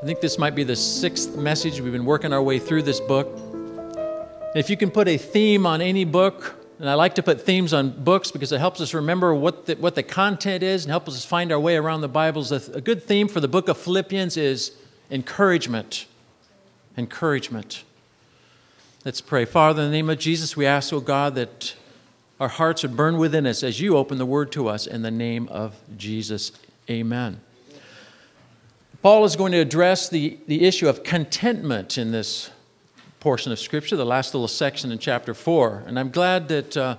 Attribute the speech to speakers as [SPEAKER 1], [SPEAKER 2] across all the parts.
[SPEAKER 1] I think this might be the 6th message. We've been working our way through this book. If you can put a theme on any book, and I like to put themes on books because it helps us remember what the content is and helps us find our way around the Bible. A good theme for the book of Philippians is encouragement. Encouragement. Let's pray. Father, in the name of Jesus, we ask, oh God, that our hearts would burn within us as you open the word to us in the name of Jesus. Amen. Paul is going to address the issue of contentment in this portion of Scripture, the last little section in chapter 4. And I'm glad that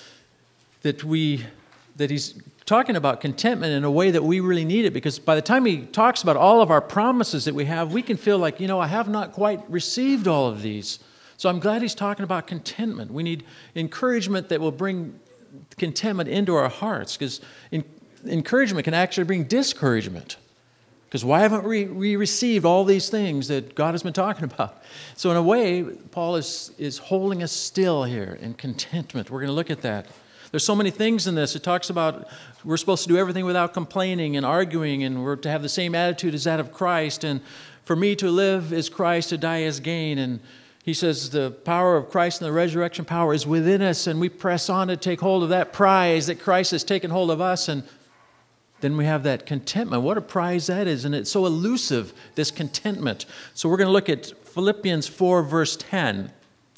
[SPEAKER 1] he's talking about contentment in a way that we really need it, because by the time he talks about all of our promises that we have, we can feel like, I have not quite received all of these. So I'm glad he's talking about contentment. We need encouragement that will bring contentment into our hearts, because encouragement can actually bring discouragement. Because why haven't we received all these things that God has been talking about? So in a way, Paul is holding us still here in contentment. We're going to look at that. There's so many things in this. It talks about we're supposed to do everything without complaining and arguing, and we're to have the same attitude as that of Christ. And for me to live is Christ, to die is gain. And he says the power of Christ and the resurrection power is within us, and we press on to take hold of that prize that Christ has taken hold of us. And then we have that contentment. What a prize that is, and it's so elusive, this contentment. So we're going to look at Philippians 4, verse 10.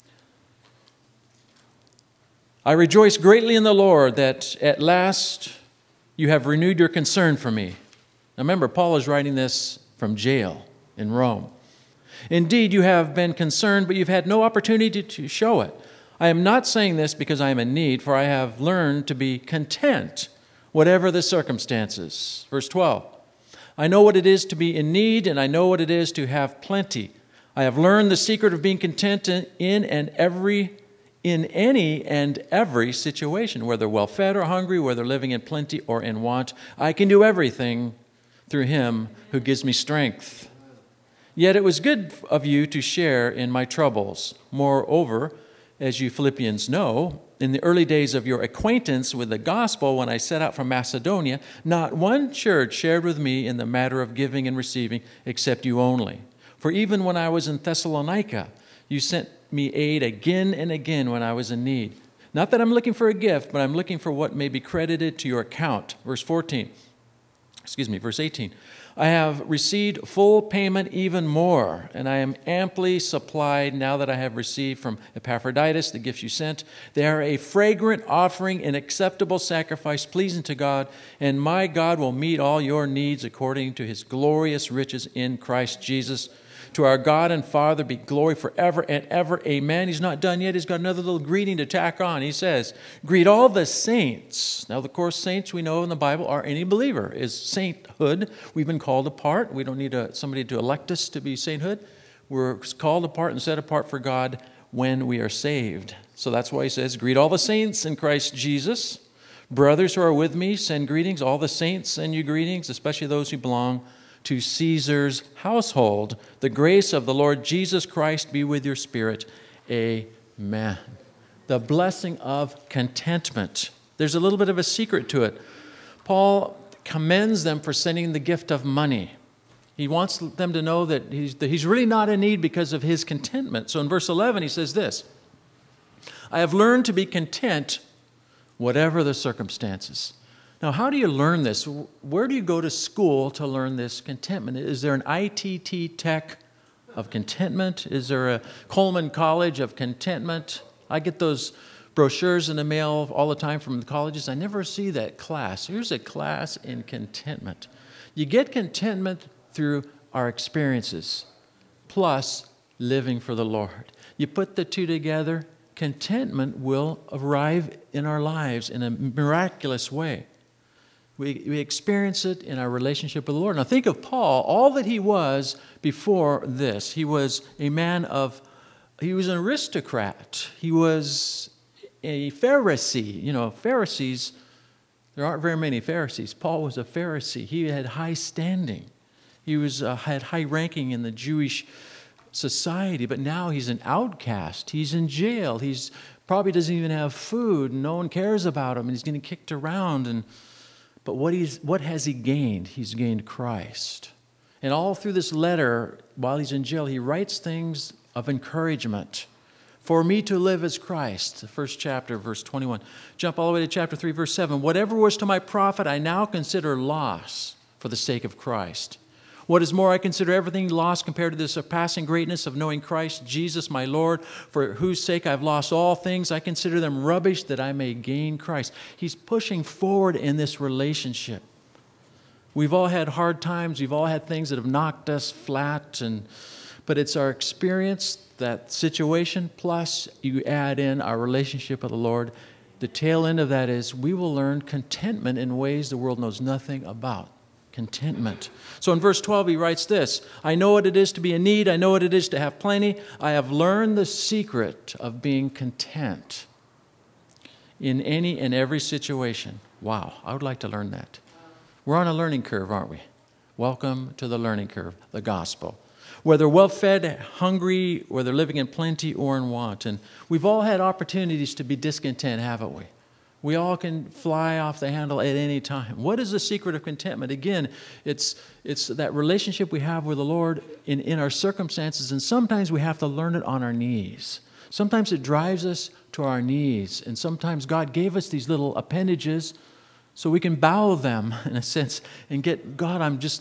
[SPEAKER 1] I rejoice greatly in the Lord that at last you have renewed your concern for me. Now remember, Paul is writing this from jail in Rome. Indeed, you have been concerned, but you've had no opportunity to show it. I am not saying this because I am in need, for I have learned to be content, whatever the circumstances. Verse 12, I know what it is to be in need, and I know what it is to have plenty. I have learned the secret of being content in any and every situation, whether well-fed or hungry, whether living in plenty or in want. I can do everything through him who gives me strength. Yet it was good of you to share in my troubles. Moreover, as you Philippians know, in the early days of your acquaintance with the gospel, when I set out from Macedonia, not one church shared with me in the matter of giving and receiving, except you only. For even when I was in Thessalonica, you sent me aid again and again when I was in need. Not that I'm looking for a gift, but I'm looking for what may be credited to your account. Verse 18. I have received full payment, even more, and I am amply supplied now that I have received from Epaphroditus the gifts you sent. They are a fragrant offering, an acceptable sacrifice, pleasing to God, and my God will meet all your needs according to his glorious riches in Christ Jesus. To our God and Father be glory forever and ever. Amen. He's not done yet. He's got another little greeting to tack on. He says, greet all the saints. Now, of course, saints we know in the Bible are any believer is sainthood. We've been called apart. We don't need somebody to elect us to be sainthood. We're called apart and set apart for God when we are saved. So that's why he says, greet all the saints in Christ Jesus. Brothers who are with me, send greetings. All the saints send you greetings, especially those who belong to Caesar's household. The grace of the Lord Jesus Christ be with your spirit. Amen. The blessing of contentment. There's a little bit of a secret to it. Paul commends them for sending the gift of money. He wants them to know that he's really not in need because of his contentment. So in verse 11 he says this, I have learned to be content whatever the circumstances. Now, how do you learn this? Where do you go to school to learn this contentment? Is there an ITT Tech of contentment? Is there a Coleman College of contentment? I get those brochures in the mail all the time from the colleges. I never see that class. Here's a class in contentment. You get contentment through our experiences, plus living for the Lord. You put the two together, contentment will arrive in our lives in a miraculous way. We experience it in our relationship with the Lord. Now think of Paul, all that he was before this. He was he was an aristocrat. He was a Pharisee. Pharisees, there aren't very many Pharisees. Paul was a Pharisee. He had high standing. He had high ranking in the Jewish society, but now he's an outcast. He's in jail. He's probably doesn't even have food. No one cares about him, and he's getting kicked around. But what has he gained? He's gained Christ. And all through this letter, while he's in jail, he writes things of encouragement. For me to live is Christ, the first chapter, verse 21. Jump all the way to chapter 3, verse 7. Whatever was to my profit, I now consider loss for the sake of Christ. What is more, I consider everything lost compared to the surpassing greatness of knowing Christ Jesus my Lord, for whose sake I've lost all things. I consider them rubbish that I may gain Christ. He's pushing forward in this relationship. We've all had hard times. We've all had things that have knocked us flat, but it's our experience, that situation, plus you add in our relationship with the Lord. The tail end of that is we will learn contentment in ways the world knows nothing about. Contentment. So in verse 12 he writes this, I know what it is to be in need. I know what it is to have plenty. I have learned the secret of being content in any and every situation. Wow, I would like to learn that. We're on a learning curve, aren't we? Welcome to the learning curve, the gospel. Whether well-fed, hungry, whether living in plenty or in want. And we've all had opportunities to be discontent, haven't we? We all can fly off the handle at any time. What is the secret of contentment? Again, it's that relationship we have with the Lord in our circumstances, and sometimes we have to learn it on our knees. Sometimes it drives us to our knees, and sometimes God gave us these little appendages so we can bow them, in a sense, and get, God,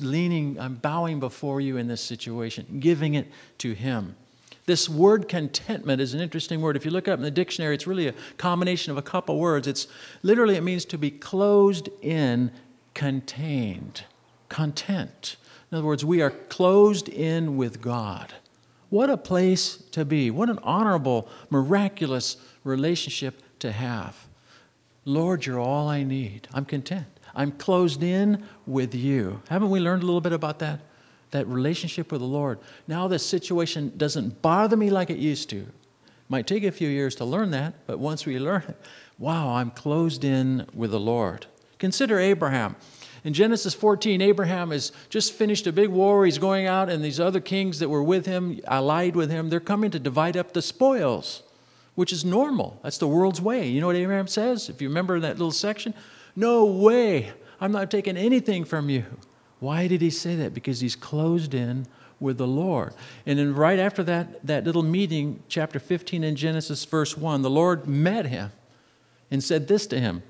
[SPEAKER 1] I'm bowing before you in this situation, giving it to Him. This word contentment is an interesting word. If you look up in the dictionary, it's really a combination of a couple words. It means to be closed in, contained, content. In other words, we are closed in with God. What a place to be. What an honorable, miraculous relationship to have. Lord, you're all I need. I'm content. I'm closed in with you. Haven't we learned a little bit about that? That relationship with the Lord. Now this situation doesn't bother me like it used to. It might take a few years to learn that, but once we learn it, wow, I'm closed in with the Lord. Consider Abraham. In Genesis 14, Abraham has just finished a big war. He's going out, and these other kings that were with him, allied with him, they're coming to divide up the spoils, which is normal. That's the world's way. You know what Abraham says? If you remember that little section, no way, I'm not taking anything from you. Why did he say that? Because he's closed in with the Lord. And then right after that little meeting, chapter 15 in Genesis, verse 1, the Lord met him and said this to him,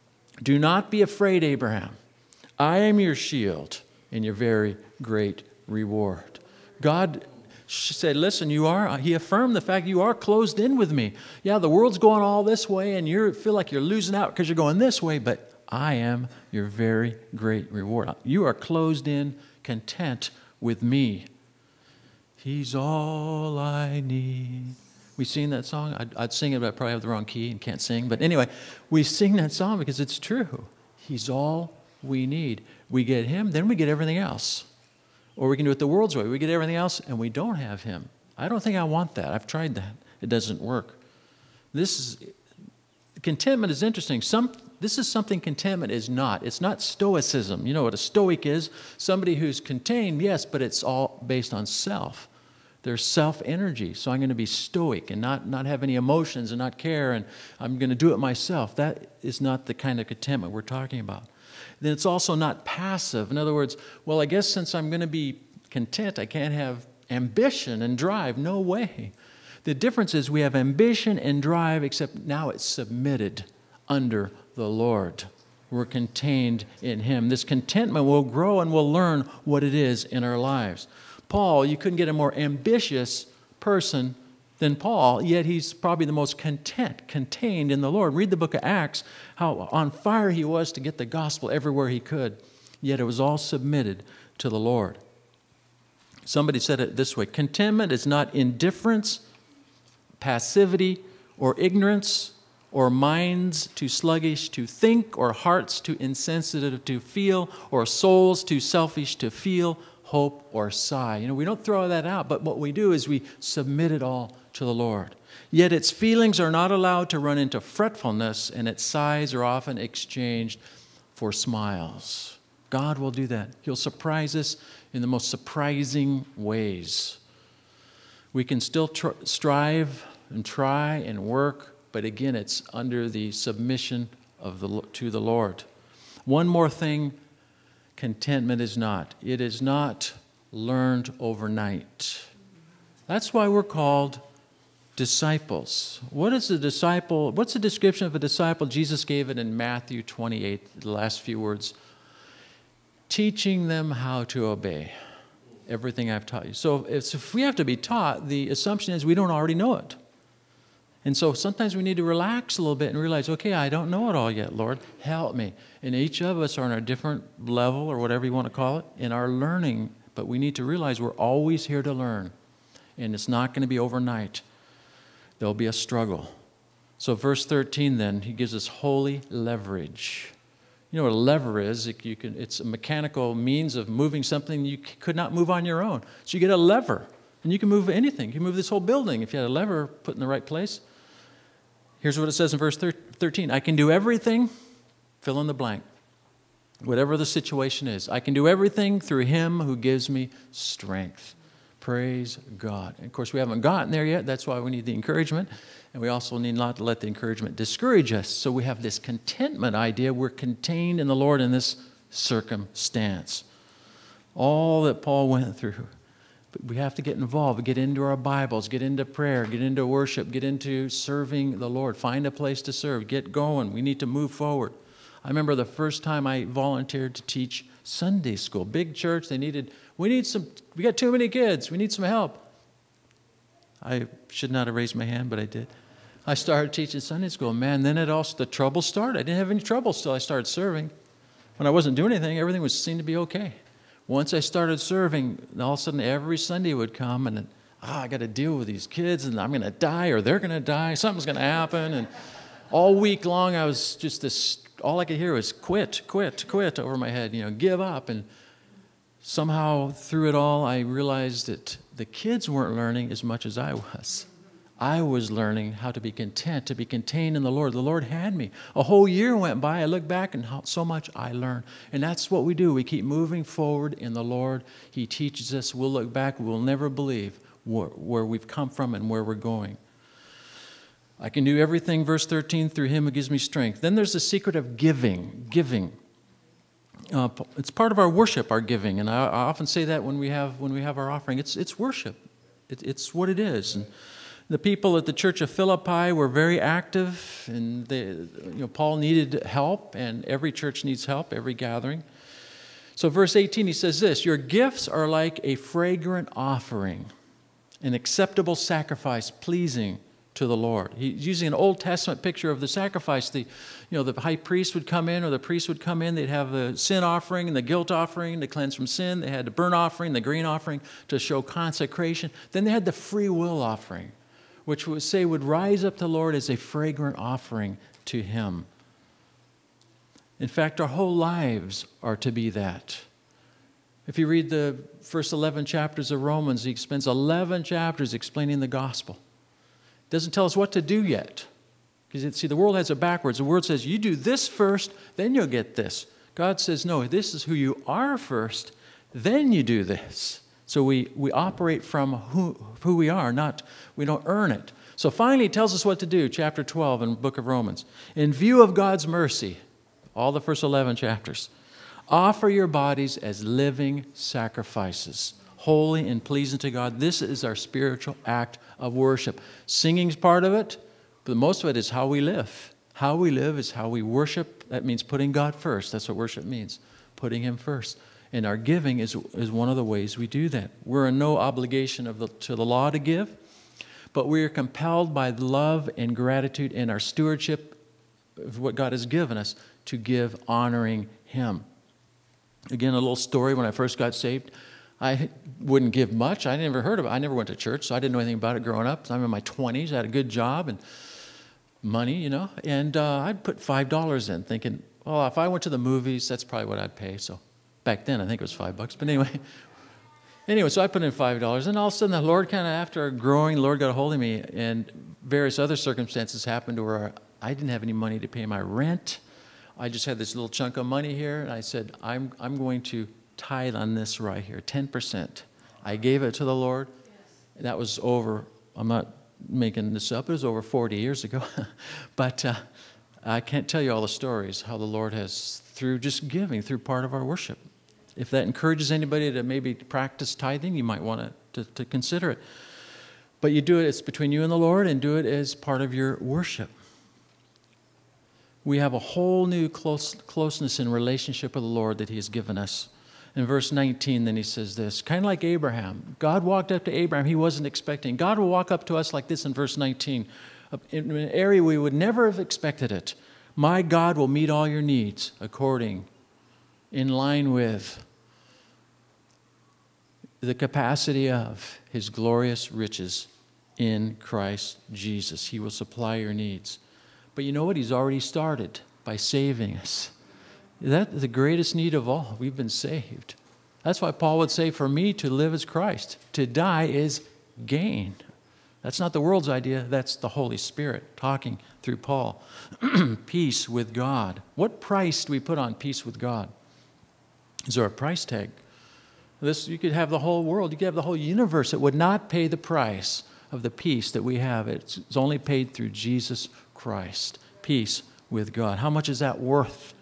[SPEAKER 1] do not be afraid, Abraham. I am your shield and your very great reward. God said, listen, he affirmed the fact you are closed in with me. Yeah, the world's going all this way and you feel like you're losing out because you're going this way, but I am your very great reward. You are closed in, content with me. He's all I need. We sing that song. I'd sing it, but I probably have the wrong key and can't sing. But anyway, we sing that song because it's true. He's all we need. We get Him, then we get everything else. Or we can do it the world's way. We get everything else and we don't have Him. I don't think I want that. I've tried that. It doesn't work. Contentment is interesting. This is something contentment is not. It's not stoicism. You know what a stoic is? Somebody who's contained, yes, but it's all based on self. There's self-energy. So I'm going to be stoic and not have any emotions and not care, and I'm going to do it myself. That is not the kind of contentment we're talking about. Then it's also not passive. In other words, well, I guess since I'm going to be content, I can't have ambition and drive. No way. The difference is we have ambition and drive, except now it's submitted under the Lord. We're contained in Him. This contentment will grow and we'll learn what it is in our lives. Paul, you couldn't get a more ambitious person than Paul, yet he's probably the most contained in the Lord. Read the book of Acts, how on fire he was to get the gospel everywhere he could, yet it was all submitted to the Lord. Somebody said it this way, contentment is not indifference, passivity, or ignorance, or minds too sluggish to think, or hearts too insensitive to feel, or souls too selfish to feel, hope, or sigh. You know, we don't throw that out, but what we do is we submit it all to the Lord. Yet its feelings are not allowed to run into fretfulness, and its sighs are often exchanged for smiles. God will do that. He'll surprise us in the most surprising ways. We can still strive and try and work, but again, it's under the submission to the Lord. One more thing, contentment is not. It is not learned overnight. That's why we're called disciples. What is a disciple? What's the description of a disciple? Jesus gave it in Matthew 28, the last few words. Teaching them how to obey everything I've taught you. So if we have to be taught, the assumption is we don't already know it. And so sometimes we need to relax a little bit and realize, okay, I don't know it all yet, Lord. Help me. And each of us are on a different level, or whatever you want to call it, in our learning. But we need to realize we're always here to learn. And it's not going to be overnight. There'll be a struggle. So verse 13 then, he gives us holy leverage. You know what a lever is? It's a mechanical means of moving something you could not move on your own. So you get a lever, and you can move anything. You can move this whole building if you had a lever put in the right place. Here's what it says in verse 13. I can do everything, fill in the blank, whatever the situation is. I can do everything through him who gives me strength. Praise God. And of course, we haven't gotten there yet. That's why we need the encouragement. And we also need not to let the encouragement discourage us. So we have this contentment idea. We're contained in the Lord in this circumstance. All that Paul went through. But we have to get involved, get into our Bibles, get into prayer, get into worship, get into serving the Lord. Find a place to serve. Get going. We need to move forward. I remember the first time I volunteered to teach Sunday school. Big church. We got too many kids. We need some help. I should not have raised my hand, but I did. I started teaching Sunday school. Man, then the trouble started. I didn't have any trouble till I started serving. When I wasn't doing anything, everything seemed to be okay. Once I started serving, all of a sudden every Sunday would come, and I got to deal with these kids, and I'm going to die, or they're going to die. Something's going to happen. And all week long, I was just this. All I could hear was quit over my head. Give up. And somehow through it all, I realized that the kids weren't learning as much as I was. I was learning how to be content, to be contained in the Lord. The Lord had me. A whole year went by. I look back and so much I learned. And that's what we do. We keep moving forward in the Lord. He teaches us. We'll look back. We'll never believe where we've come from and where we're going. I can do everything, verse 13, through him who gives me strength. Then there's the secret of giving. It's part of our worship, our giving. And I often say that when we have our offering. It's worship. It's what it is. And the people at the church of Philippi were very active, and Paul needed help, and every church needs help, every gathering. So verse 18, he says this, your gifts are like a fragrant offering, an acceptable sacrifice, pleasing to the Lord. He's using an Old Testament picture of the sacrifice. The high priest would come in, or the priest would come in. They'd have the sin offering and the guilt offering to cleanse from sin. They had the burnt offering, the grain offering to show consecration. Then they had the free will offering, which would rise up to the Lord as a fragrant offering to him. In fact, our whole lives are to be that. If you read the first 11 chapters of Romans, he spends 11 chapters explaining the gospel. It doesn't tell us what to do yet. Because, see, the world has it backwards. The world says, you do this first, then you'll get this. God says, no, this is who you are first, then you do this. So we operate from who we are, we don't earn it. So finally, he tells us what to do, chapter 12 in the book of Romans. In view of God's mercy, all the first 11 chapters, offer your bodies as living sacrifices, holy and pleasing to God. This is our spiritual act of worship. Singing's part of it, but most of it is how we live. How we live is how we worship. That means putting God first. That's what worship means, putting him first. And our giving is one of the ways we do that. We're in no obligation to the law to give, but we are compelled by love and gratitude and our stewardship of what God has given us to give, honoring him. Again, a little story. When I first got saved, I wouldn't give much. I never heard of it. I never went to church, so I didn't know anything about it growing up. I'm in my 20s. I had a good job and money, and I'd put $5 in, thinking, well, if I went to the movies, that's probably what I'd pay. So back then, I think it was $5. But anyway, so I put in $5, and all of a sudden, the Lord after growing, the Lord got a hold of me, and various other circumstances happened where I didn't have any money to pay my rent. I just had this little chunk of money here, and I said, I'm going to tithe on this right here, 10%. I gave it to the Lord. Yes. That was over, I'm not making this up, it was over 40 years ago. But I can't tell you all the stories, how the Lord has, through just giving, through part of our worship. If that encourages anybody to maybe practice tithing, you might want to consider it. But you do it, it's between you and the Lord, and do it as part of your worship. We have a whole new closeness in relationship with the Lord that He has given us. In verse 19, then he says this, kind of like Abraham. God walked up to Abraham. He wasn't expecting. God will walk up to us like this in verse 19, in an area we would never have expected it. My God will meet all your needs according, in line with the capacity of His glorious riches in Christ Jesus. He will supply your needs. But you know what? He's already started by saving us. That's the greatest need of all. We've been saved. That's why Paul would say, for me to live is Christ. To die is gain. That's not the world's idea. That's the Holy Spirit talking through Paul. Peace with God. What price do we put on peace with God? Is there a price tag? You could have the whole world. You could have the whole universe. It would not pay the price of the peace that we have. It's only paid through Jesus Christ. Peace with God. How much is that worth?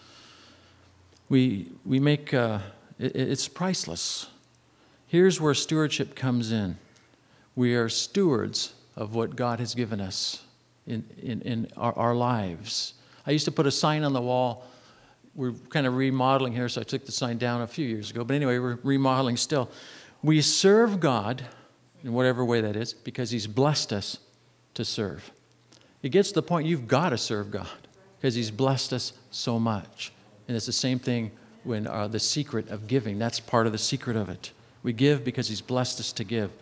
[SPEAKER 1] We make, it's priceless. Here's where stewardship comes in. We are stewards of what God has given us in our lives. I used to put a sign on the wall. We're kind of remodeling here, so I took the sign down a few years ago. But anyway, we're remodeling still. We serve God, in whatever way that is, because He's blessed us to serve. It gets to the point you've got to serve God because He's blessed us so much. And it's the same thing when the secret of giving. That's part of the secret of it. We give because He's blessed us to give.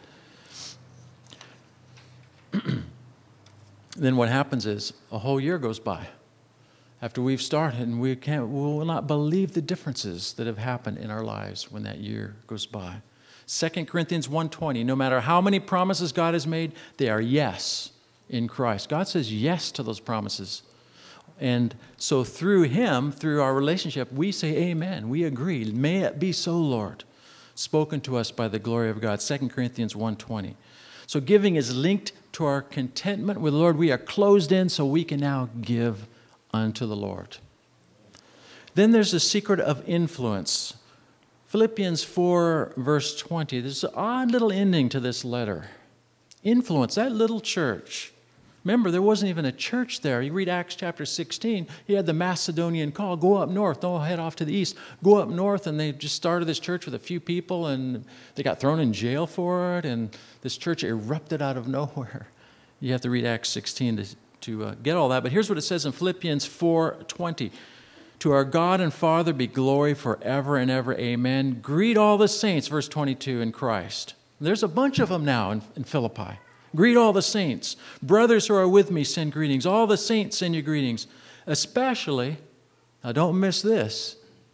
[SPEAKER 1] Then what happens is a whole year goes by after we've started, and we will not believe the differences that have happened in our lives when that year goes by. 2 Corinthians 1:20, no matter how many promises God has made, they are yes in Christ. God says yes to those promises. And so through Him, through our relationship, we say amen. We agree. May it be so, Lord. Spoken to us by the glory of God. 2 Corinthians 1:20. So giving is linked to our contentment with the Lord. We are closed in so we can now give unto the Lord. Then there's the secret of influence. Philippians 4, verse 20. There's an odd little ending to this letter. Influence, that little church. Remember, there wasn't even a church there. You read Acts chapter 16, he had the Macedonian call, go up north, don't head off to the east. Go up north, and they just started this church with a few people, and they got thrown in jail for it, and this church erupted out of nowhere. You have to read Acts 16 to get all that. But here's what it says in Philippians 4:20. To our God and Father be glory forever and ever, amen. Greet all the saints, verse 22, in Christ. There's a bunch of them now in Philippi. Greet all the saints. Brothers who are with me send greetings. All the saints send you greetings. Especially, now don't miss this,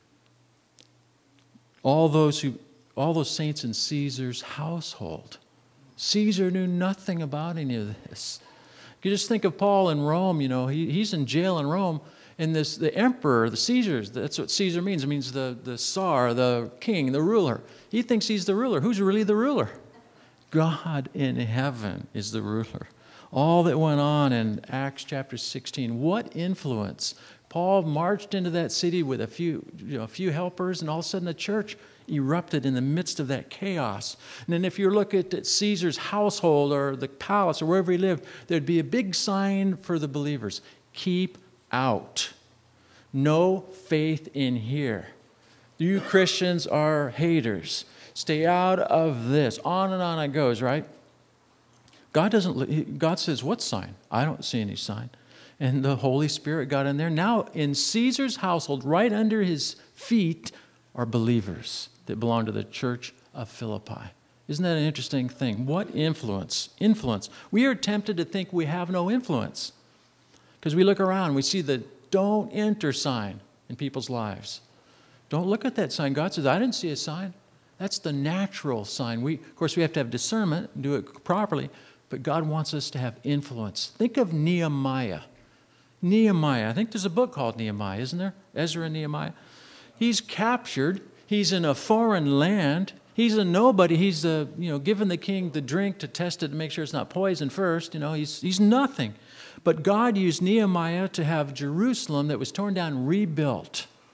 [SPEAKER 1] all those saints in Caesar's household. Caesar knew nothing about any of this. You just think of Paul in Rome, he's in jail in Rome, and the emperor, the Caesars, that's what Caesar means. It means the Tsar, the king, the ruler. He thinks he's the ruler. Who's really the ruler? God in heaven is the ruler. All that went on in Acts chapter 16, what influence. Paul marched into that city with a few helpers, and all of a sudden the church erupted in the midst of that chaos. And then if you look at Caesar's household or the palace or wherever he lived, there'd be a big sign for the believers. Keep out. No faith in here. You Christians are haters. Stay out of this. On and on it goes, right? God says, what sign? I don't see any sign. And the Holy Spirit got in there. Now in Caesar's household, right under his feet, are believers that belong to the church of Philippi. Isn't that an interesting thing? What influence? Influence. We are tempted to think we have no influence because we look around, we see the don't enter sign in people's lives. Don't look at that sign. God says, I didn't see a sign. That's the natural sign. Of course, we have to have discernment and do it properly, but God wants us to have influence. Think of Nehemiah. Nehemiah. I think there's a book called Nehemiah, isn't there? Ezra and Nehemiah. He's captured. He's in a foreign land. He's a nobody. He's given the king the drink to test it to make sure it's not poison first. He's nothing. But God used Nehemiah to have Jerusalem that was torn down rebuilt.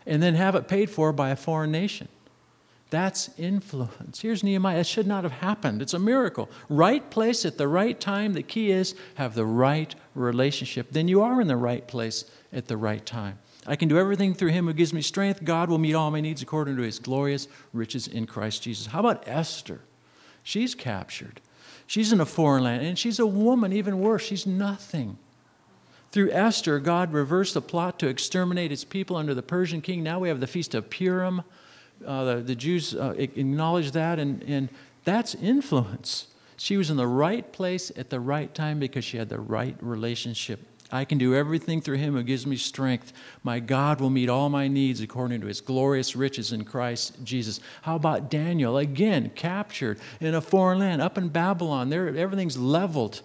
[SPEAKER 1] and then have it paid for by a foreign nation. That's influence. Here's Nehemiah. It should not have happened. It's a miracle. Right place at the right time. The key is have the right relationship. Then you are in the right place at the right time. I can do everything through him who gives me strength. God will meet all my needs according to his glorious riches in Christ Jesus. How about Esther? She's captured. She's in a foreign land, and she's a woman, even worse. She's nothing. Through Esther, God reversed the plot to exterminate his people under the Persian king. Now we have the Feast of Purim. The Jews acknowledge that, and that's influence. She was in the right place at the right time because she had the right relationship. I can do everything through him who gives me strength. My God will meet all my needs according to his glorious riches in Christ Jesus. How about Daniel? Again, captured in a foreign land, up in Babylon. There, everything's leveled.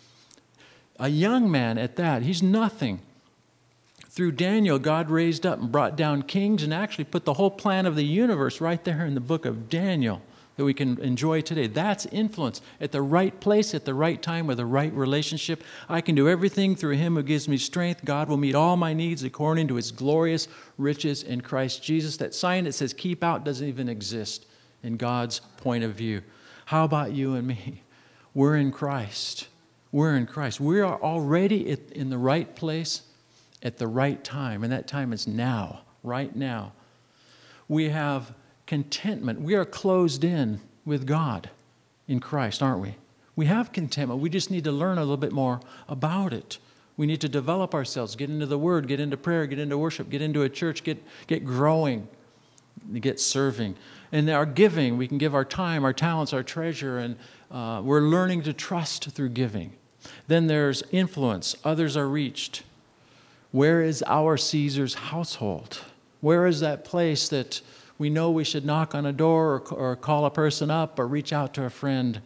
[SPEAKER 1] A young man at that. He's nothing. Through Daniel, God raised up and brought down kings and actually put the whole plan of the universe right there in the book of Daniel that we can enjoy today. That's influence. At the right place, at the right time, with the right relationship. I can do everything through him who gives me strength. God will meet all my needs according to his glorious riches in Christ Jesus. That sign that says keep out doesn't even exist in God's point of view. How about you and me? We're in Christ. We're in Christ. We are already in the right place at the right time, and that time is now, right now. We have contentment. We are closed in with God in Christ, aren't we? We have contentment. We just need to learn a little bit more about it. We need to develop ourselves, get into the Word, get into prayer, get into worship, get into a church, get growing, get serving. And our giving, we can give our time, our talents, our treasure, and we're learning to trust through giving. Then there's influence. Others are reached. Where is our Caesar's household? Where is that place that we know we should knock on a door or call a person up or reach out to a friend?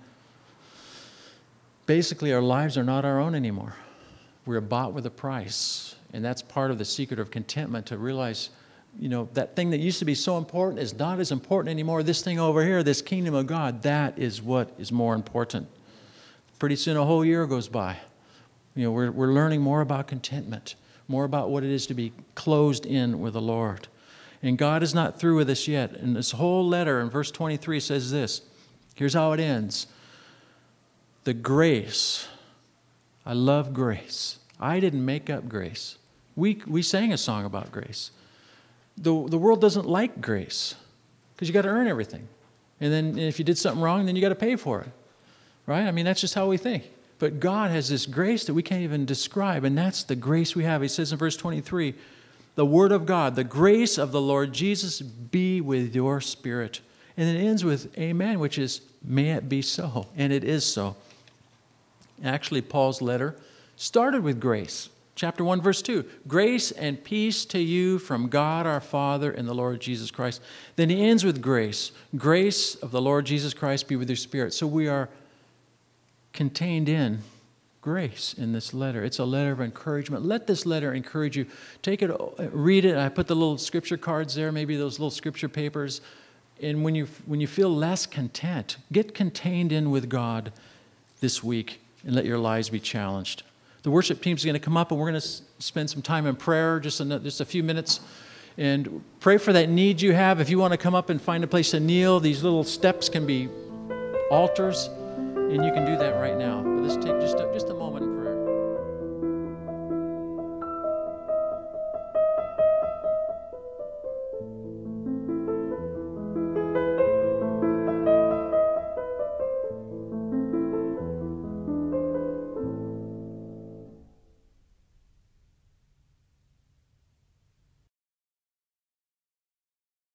[SPEAKER 1] Basically, our lives are not our own anymore. We're bought with a price. And that's part of the secret of contentment, to realize, that thing that used to be so important is not as important anymore. This thing over here, this kingdom of God, that is what is more important. Pretty soon a whole year goes by. We're learning more about contentment, more about what it is to be closed in with the Lord. And God is not through with us yet. And this whole letter in verse 23 says this. Here's how it ends. The grace. I love grace. I didn't make up grace. We sang a song about grace. The world doesn't like grace because you got to earn everything. And then if you did something wrong, then you got to pay for it. Right? I mean, that's just how we think. But God has this grace that we can't even describe, and that's the grace we have. He says in verse 23, the Word of God, the grace of the Lord Jesus be with your spirit. And it ends with amen, which is, may it be so. And it is so. Actually, Paul's letter started with grace. Chapter 1, verse 2, grace and peace to you from God our Father and the Lord Jesus Christ. Then he ends with grace. Grace of the Lord Jesus Christ be with your spirit. So we are contained in grace in this letter. It's a letter of encouragement. Let this letter encourage you. Take it, read it. I put the little scripture cards there, maybe those little scripture papers. And when you feel less content, get contained in with God this week and let your lives be challenged. The worship team's going to come up, and we're going to spend some time in prayer, just a few minutes, and pray for that need you have. If you want to come up and find a place to kneel, these little steps can be altars. And you can do that right now. But let's take just a moment in prayer.